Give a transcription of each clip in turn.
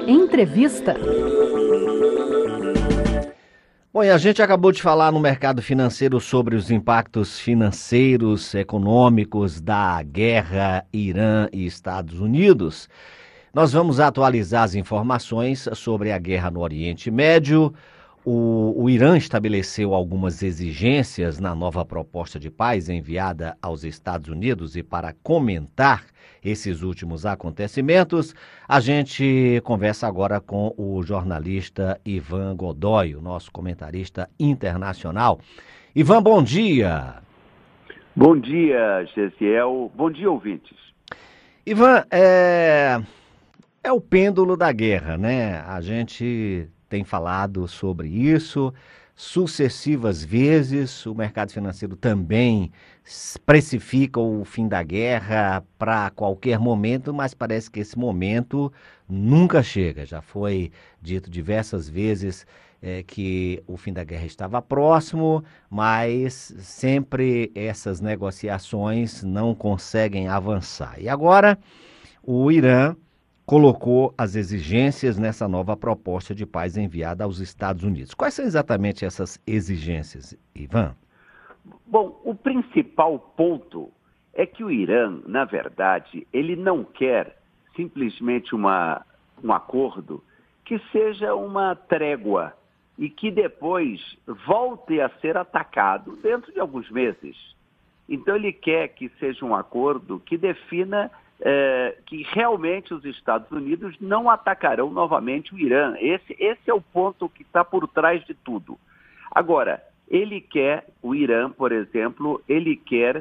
Entrevista. Bom, e a gente acabou de falar no mercado financeiro sobre os impactos financeiros, econômicos da guerra Irã e Estados Unidos. Nós vamos atualizar as informações sobre a guerra no Oriente Médio. O Irã estabeleceu algumas exigências na nova proposta de paz enviada aos Estados Unidos, e para comentar esses últimos acontecimentos, a gente conversa agora com o jornalista Ivan Godoy, o nosso comentarista internacional. Ivan, bom dia. Bom dia, Gesiel. Bom dia, ouvintes. Ivan, é o pêndulo da guerra, né? A gente tem falado sobre isso sucessivas vezes. O mercado financeiro também precifica o fim da guerra para qualquer momento, mas parece que esse momento nunca chega. Já foi dito diversas vezes que o fim da guerra estava próximo, mas sempre essas negociações não conseguem avançar. E agora o Irã colocou as exigências nessa nova proposta de paz enviada aos Estados Unidos. Quais são exatamente essas exigências, Ivan? Bom, o principal ponto é que o Irã, na verdade, ele não quer simplesmente um acordo que seja uma trégua e que depois volte a ser atacado dentro de alguns meses. Então ele quer que seja um acordo que defina que realmente os Estados Unidos não atacarão novamente o Irã. Esse é o ponto que está por trás de tudo. Agora, o Irã, por exemplo, ele quer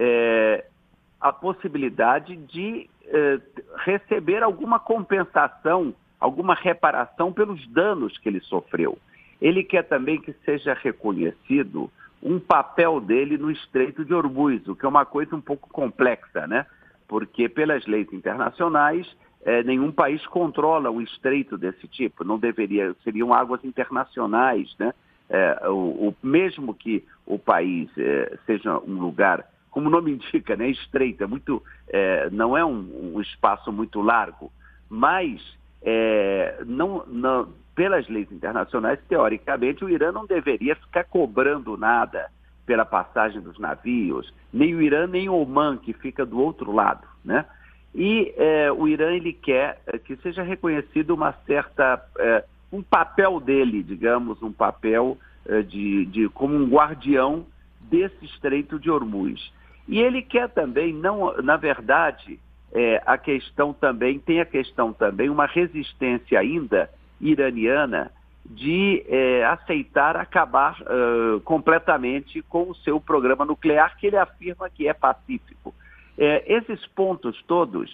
a possibilidade de receber alguma compensação, alguma reparação pelos danos que ele sofreu. Ele quer também que seja reconhecido um papel dele no Estreito de Hormuz, o que é uma coisa um pouco complexa, né? Porque pelas leis internacionais, nenhum país controla um estreito desse tipo, não deveria, seriam águas internacionais, né? Mesmo que o país seja um lugar, como o nome indica, né, estreito, não é um espaço muito largo, mas pelas leis internacionais, teoricamente, o Irã não deveria ficar cobrando nada pela passagem dos navios, nem o Irã, nem o Omã, que fica do outro lado, né? E o Irã, ele quer que seja reconhecido um papel dele, digamos, um papel como um guardião desse Estreito de Hormuz. E ele quer também, na verdade, tem a questão também, uma resistência ainda iraniana de aceitar acabar completamente com o seu programa nuclear, que ele afirma que é pacífico. Esses pontos todos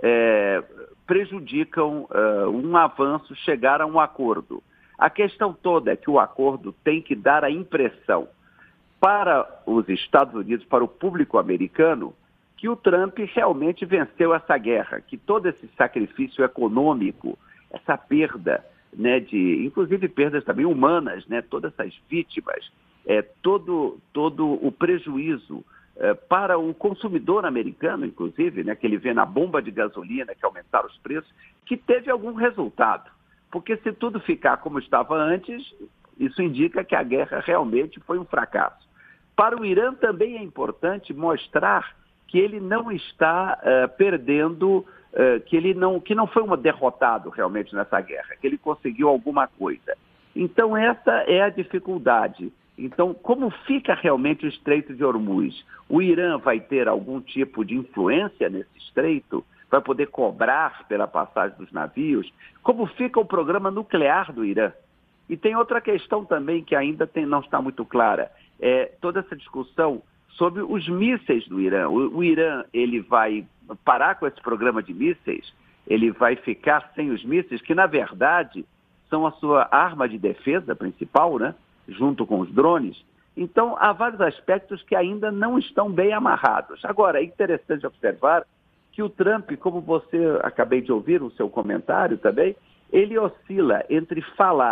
prejudicam um avanço, chegar a um acordo. A questão toda é que o acordo tem que dar a impressão para os Estados Unidos, para o público americano, que o Trump realmente venceu essa guerra, que todo esse sacrifício econômico, essa perda, né, inclusive perdas também humanas, né, todas essas vítimas, todo o prejuízo para o consumidor americano, inclusive, né, que ele vê na bomba de gasolina que aumentaram os preços, que teve algum resultado. Porque se tudo ficar como estava antes, isso indica que a guerra realmente foi um fracasso. Para o Irã também é importante mostrar que ele não está perdendo, que não foi derrotado realmente nessa guerra, que ele conseguiu alguma coisa. Então essa é a dificuldade. Então, como fica realmente o Estreito de Hormuz? O Irã vai ter algum tipo de influência nesse estreito? Vai poder cobrar pela passagem dos navios? Como fica o programa nuclear do Irã? E tem outra questão também que ainda não está muito clara. Toda essa discussão sobre os mísseis do Irã. O Irã, ele vai parar com esse programa de mísseis, ele vai ficar sem os mísseis, que na verdade são a sua arma de defesa principal, né? Junto com os drones. Então, há vários aspectos que ainda não estão bem amarrados. Agora, é interessante observar que o Trump, como você acabei de ouvir o seu comentário também, ele oscila entre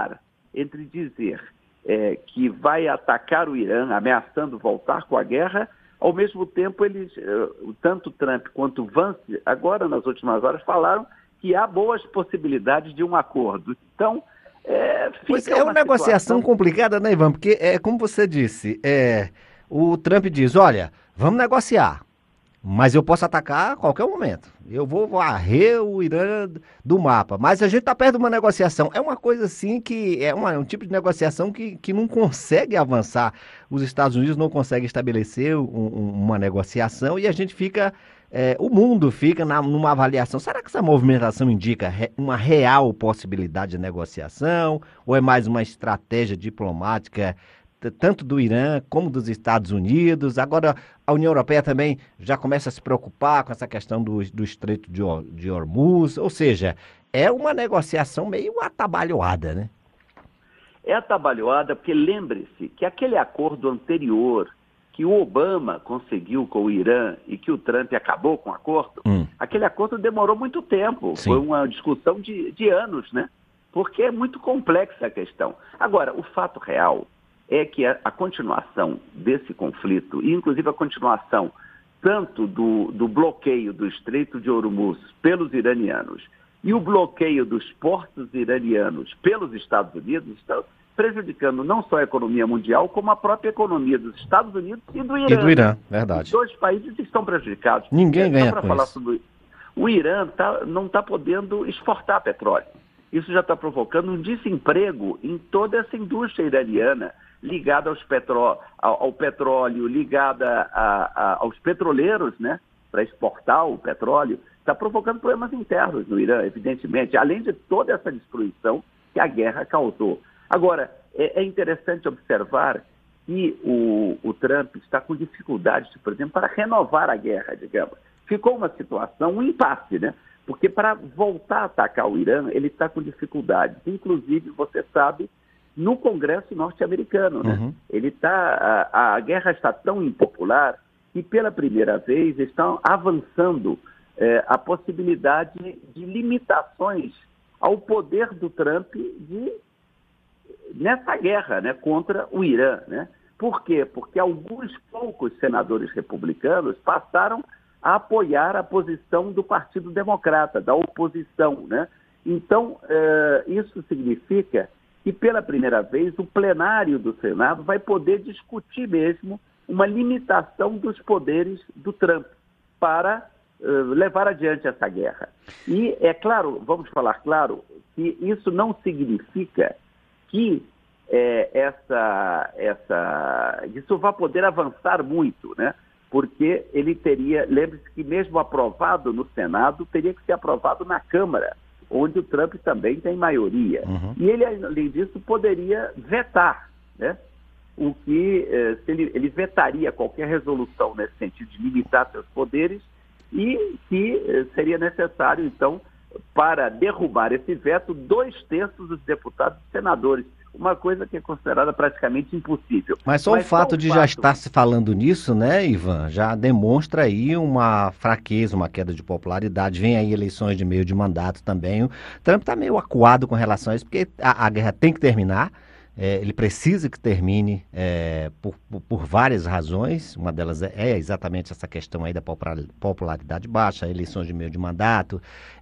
dizer que vai atacar o Irã, ameaçando voltar com a guerra, ao mesmo tempo, tanto Trump quanto Vance, agora nas últimas horas, falaram que há boas possibilidades de um acordo. Então, pois é uma negociação complicada, né, Ivan? Porque, como você disse, o Trump diz, olha, vamos negociar, mas eu posso atacar a qualquer momento. Eu vou varrer o Irã do mapa. Mas a gente está perto de uma negociação. É uma coisa assim que é um tipo de negociação que não consegue avançar. Os Estados Unidos não conseguem estabelecer uma negociação e a gente fica... o mundo fica numa avaliação. Será que essa movimentação indica uma real possibilidade de negociação? Ou é mais uma estratégia diplomática tanto do Irã como dos Estados Unidos? Agora, a União Europeia também já começa a se preocupar com essa questão do Estreito de Hormuz, ou seja, é uma negociação meio atabalhoada, né? É atabalhoada porque lembre-se que aquele acordo anterior que o Obama conseguiu com o Irã e que o Trump acabou com o acordo, aquele acordo demorou muito tempo, Sim. Foi uma discussão de anos, né? Porque é muito complexa a questão. Agora, o fato real é que a continuação desse conflito, e inclusive a continuação tanto do bloqueio do Estreito de Hormuz pelos iranianos e o bloqueio dos portos iranianos pelos Estados Unidos, estão prejudicando não só a economia mundial, como a própria economia dos Estados Unidos e do Irã. E do Irã, verdade. Os dois países estão prejudicados. Ninguém ganha com isso. O Irã não está podendo exportar petróleo. Isso já está provocando um desemprego em toda essa indústria iraniana, ligada ao petróleo, ligada aos petroleiros, né, para exportar o petróleo, está provocando problemas internos no Irã, evidentemente, além de toda essa destruição que a guerra causou. Agora, é interessante observar que o Trump está com dificuldades, por exemplo, para renovar a guerra, digamos. Ficou uma situação, um impasse, né? Porque para voltar a atacar o Irã, ele está com dificuldades. Inclusive, você sabe, no Congresso norte-americano, né? A guerra está tão impopular que pela primeira vez estão avançando a possibilidade de limitações ao poder do Trump nessa guerra, né, contra o Irã, né? Por quê? Porque alguns poucos senadores republicanos passaram a apoiar a posição do Partido Democrata, da oposição, né? Então, isso significa que, pela primeira vez, o plenário do Senado vai poder discutir mesmo uma limitação dos poderes do Trump para levar adiante essa guerra. E, é claro, vamos falar claro, que isso não significa que isso vai poder avançar muito, né? Porque ele teria, lembre-se que mesmo aprovado no Senado, teria que ser aprovado na Câmara, onde o Trump também tem maioria. E ele, além disso, poderia vetar, né? O que ele vetaria qualquer resolução nesse sentido de limitar seus poderes e que seria necessário, então, para derrubar esse veto, 2/3 dos deputados e senadores. Uma coisa que é considerada praticamente impossível. Mas só o fato de já estar se falando nisso, né, Ivan, já demonstra aí uma fraqueza, uma queda de popularidade. Vem aí eleições de meio de mandato também. O Trump está meio acuado com relação a isso, porque a guerra tem que terminar. Ele precisa que termine por várias razões. Uma delas é exatamente essa questão aí da popularidade baixa, eleições de meio de mandato,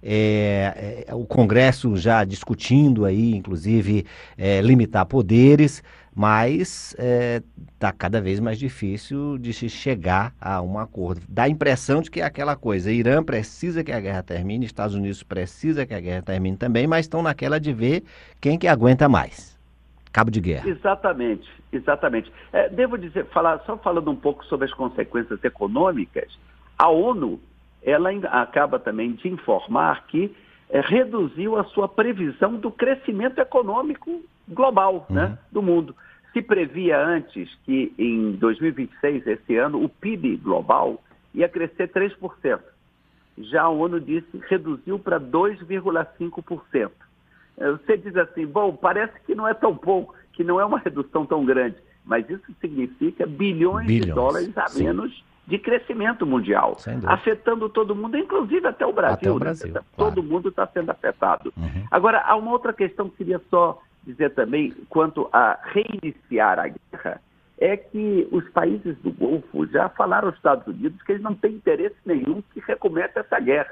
o Congresso já discutindo aí, inclusive, limitar poderes, mas está cada vez mais difícil de se chegar a um acordo. Dá a impressão de que é aquela coisa, Irã precisa que a guerra termine, Estados Unidos precisa que a guerra termine também, mas estão naquela de ver quem que aguenta mais. Cabo de guerra. Exatamente, exatamente. Devo dizer, só falando um pouco sobre as consequências econômicas, a ONU, ela acaba também de informar que reduziu a sua previsão do crescimento econômico global, né, do mundo. Se previa antes que em 2026, esse ano, o PIB global ia crescer 3%. Já a ONU disse reduziu para 2,5%. Você diz assim, bom, parece que não é tão pouco, que não é uma redução tão grande, mas isso significa bilhões de dólares a menos de crescimento mundial, afetando todo mundo, inclusive até o Brasil. Até o Brasil, né? claro. Todo mundo está sendo afetado. Agora, há uma outra questão que queria só dizer também, quanto a reiniciar a guerra, é que os países do Golfo já falaram aos Estados Unidos que eles não têm interesse nenhum que recomece essa guerra,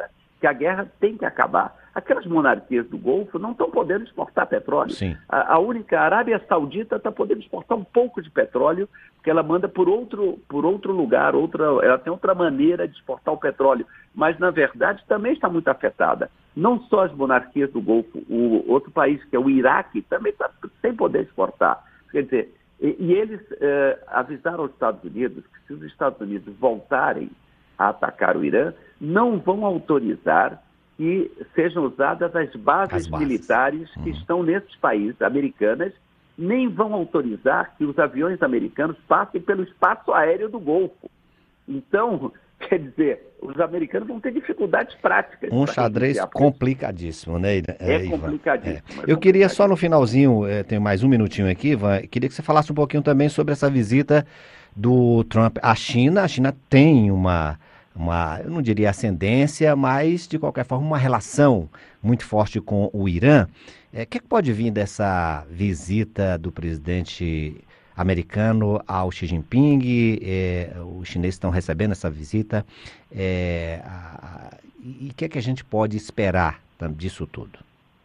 que a guerra tem que acabar. Aquelas monarquias do Golfo não estão podendo exportar petróleo. Sim. A única Arábia Saudita está podendo exportar um pouco de petróleo, porque ela manda por outro lugar, ela tem outra maneira de exportar o petróleo, mas na verdade também está muito afetada. Não só as monarquias do Golfo, o outro país, que é o Iraque, também está sem poder exportar. Quer dizer, e eles avisaram os Estados Unidos que se os Estados Unidos voltarem a atacar o Irã, não vão autorizar que sejam usadas as bases militares que estão nesses países americanas, nem vão autorizar que os aviões americanos passem pelo espaço aéreo do Golfo. Então, quer dizer, os americanos vão ter dificuldades práticas. Um xadrez complicadíssimo, né, Ivan? Complicadíssimo. Eu queria só no finalzinho, tenho mais um minutinho aqui, Ivan, queria que você falasse um pouquinho também sobre essa visita do Trump à China. A China tem uma, eu não diria ascendência, mas de qualquer forma uma relação muito forte com o Irã. O que pode vir dessa visita do presidente americano ao Xi Jinping? Os chineses estão recebendo essa visita. E o que a gente pode esperar disso tudo?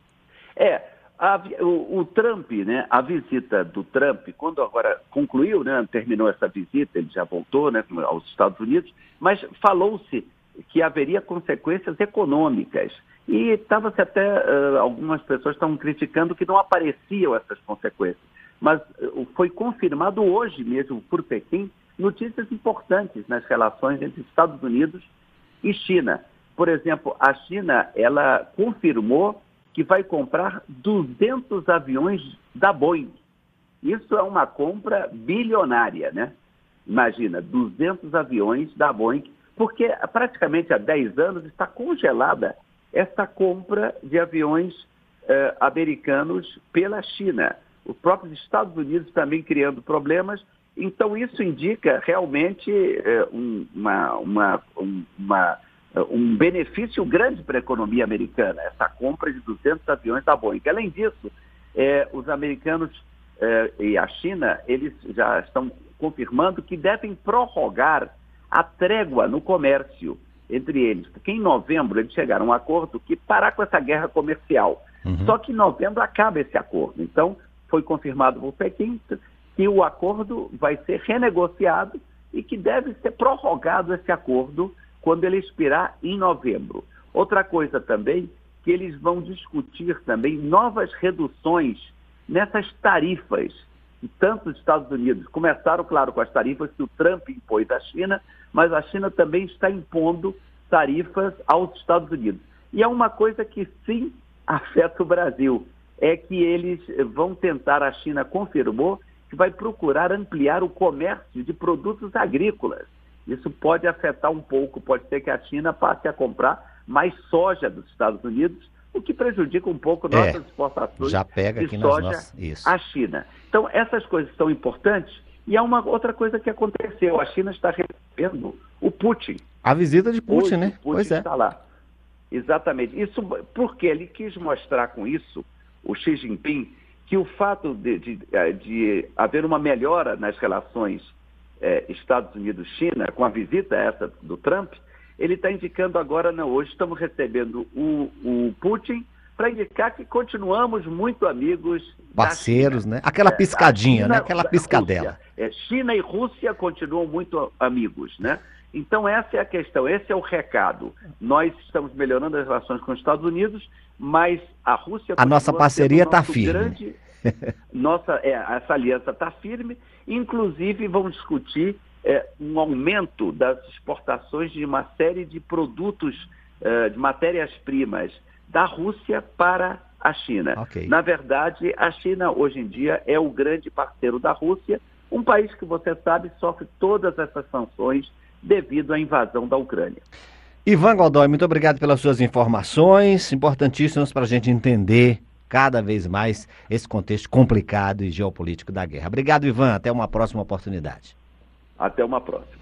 O Trump, né, a visita do Trump, quando agora concluiu, né, terminou essa visita, ele já voltou, né, aos Estados Unidos, mas falou-se que haveria consequências econômicas. E estava-se até, algumas pessoas estavam criticando que não apareciam essas consequências. Mas foi confirmado hoje mesmo por Pequim notícias importantes nas relações entre Estados Unidos e China. Por exemplo, a China, ela confirmou que vai comprar 200 aviões da Boeing. Isso é uma compra bilionária, né? Imagina, 200 aviões da Boeing, porque praticamente há 10 anos está congelada essa compra de aviões americanos pela China. Os próprios Estados Unidos também criando problemas. Então, isso indica realmente um benefício grande para a economia americana, essa compra de 200 aviões da Boeing. Além disso, os americanos e a China, eles já estão confirmando que devem prorrogar a trégua no comércio entre eles, porque em novembro eles chegaram a um acordo que parar com essa guerra comercial. Só que em novembro acaba esse acordo. Então, foi confirmado por Pequim que o acordo vai ser renegociado e que deve ser prorrogado esse acordo quando ele expirar em novembro. Outra coisa também, que eles vão discutir também novas reduções nessas tarifas que tanto os Estados Unidos começaram, claro, com as tarifas que o Trump impôs à China, mas a China também está impondo tarifas aos Estados Unidos. E é uma coisa que sim afeta o Brasil, é que eles vão tentar, a China confirmou, que vai procurar ampliar o comércio de produtos agrícolas. Isso pode afetar um pouco, pode ser que a China passe a comprar mais soja dos Estados Unidos, o que prejudica um pouco nossas exportações já pega de aqui soja Isso. à China. Então, essas coisas são importantes e há uma outra coisa que aconteceu. A China está recebendo o Putin. A visita de Putin, Hoje, né? O Putin está lá. Exatamente. Isso porque ele quis mostrar com isso, o Xi Jinping, que o fato de haver uma melhora nas relações Estados Unidos-China, com a visita essa do Trump, ele está indicando agora, não, hoje estamos recebendo o Putin para indicar que continuamos muito amigos. Parceiros, né? Aquela piscadinha, China, né? Aquela piscadela. China e Rússia continuam muito amigos, né? Então essa é a questão, esse é o recado. Nós estamos melhorando as relações com os Estados Unidos, mas a Rússia... A nossa parceria está firme. Essa aliança está firme, inclusive vamos discutir um aumento das exportações de uma série de produtos, de matérias-primas da Rússia para a China. Okay. Na verdade, a China hoje em dia é o grande parceiro da Rússia, um país que você sabe sofre todas essas sanções devido à invasão da Ucrânia. Ivan Godoy, muito obrigado pelas suas informações, importantíssimas para a gente entender cada vez mais esse contexto complicado e geopolítico da guerra. Obrigado, Ivan. Até uma próxima oportunidade. Até uma próxima.